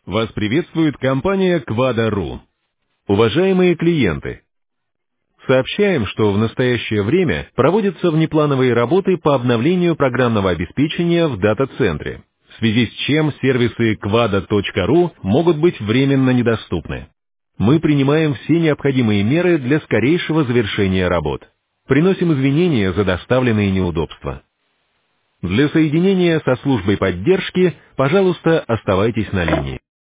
Вас приветствует компания Quadro.ru. Уважаемые клиенты, сообщаем, что в настоящее время проводятся внеплановые работы по обновлению программного обеспечения в дата-центре, в связи с чем сервисы quado.ru могут быть временно недоступны. Мы принимаем все необходимые меры для скорейшего завершения работ. Приносим извинения за доставленные неудобства. Для соединения со службой поддержки, пожалуйста, оставайтесь на линии.